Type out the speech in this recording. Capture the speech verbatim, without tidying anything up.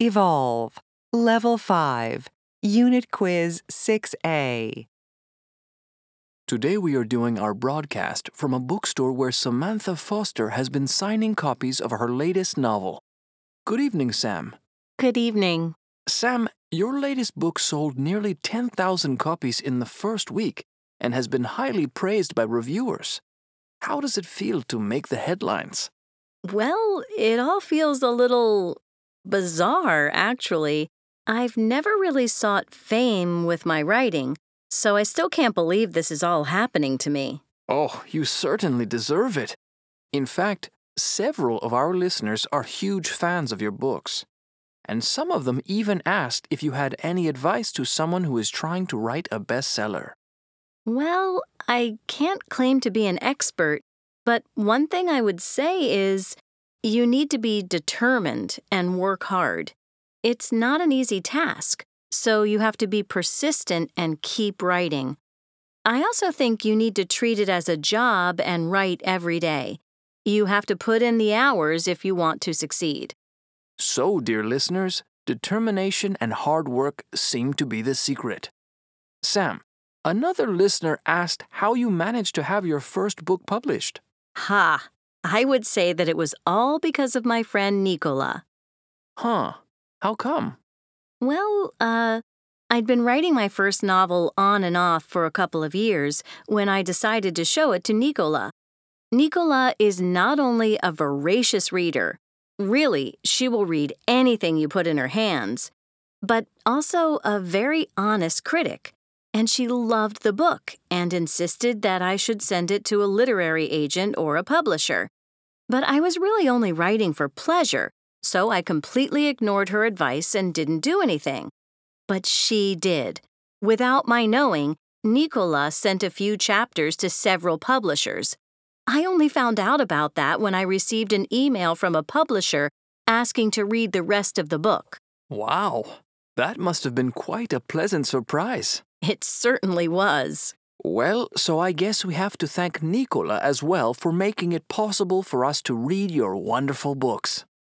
Evolve, Level five, Unit Quiz six A. Today we are doing our broadcast from a bookstore where Samantha Foster has been signing copies of her latest novel. Good evening, Sam. Good evening. Sam, your latest book sold nearly ten thousand copies in the first week and has been highly praised by reviewers. How does it feel to make the headlines? Well, it all feels a little bizarre, actually. I've never really sought fame with my writing, so I still can't believe this is all happening to me. Oh, you certainly deserve it. In fact, several of our listeners are huge fans of your books. And some of them even asked if you had any advice to someone who is trying to write a bestseller. Well, I can't claim to be an expert, but one thing I would say is you need to be determined and work hard. It's not an easy task, so you have to be persistent and keep writing. I also think you need to treat it as a job and write every day. You have to put in the hours if you want to succeed. So, dear listeners, determination and hard work seem to be the secret. Sam, another listener asked how you managed to have your first book published. Ha! I would say that it was all because of my friend Nicola. Huh. How come? Well, uh, I'd been writing my first novel on and off for a couple of years when I decided to show it to Nicola. Nicola is not only a voracious reader, really, she will read anything you put in her hands, but also a very honest critic, and she loved the book and insisted that I should send it to a literary agent or a publisher. But I was really only writing for pleasure, so I completely ignored her advice and didn't do anything. But she did. Without my knowing, Nicola sent a few chapters to several publishers. I only found out about that when I received an email from a publisher asking to read the rest of the book. Wow, that must have been quite a pleasant surprise. It certainly was. Well, so I guess we have to thank Nicola as well for making it possible for us to read your wonderful books.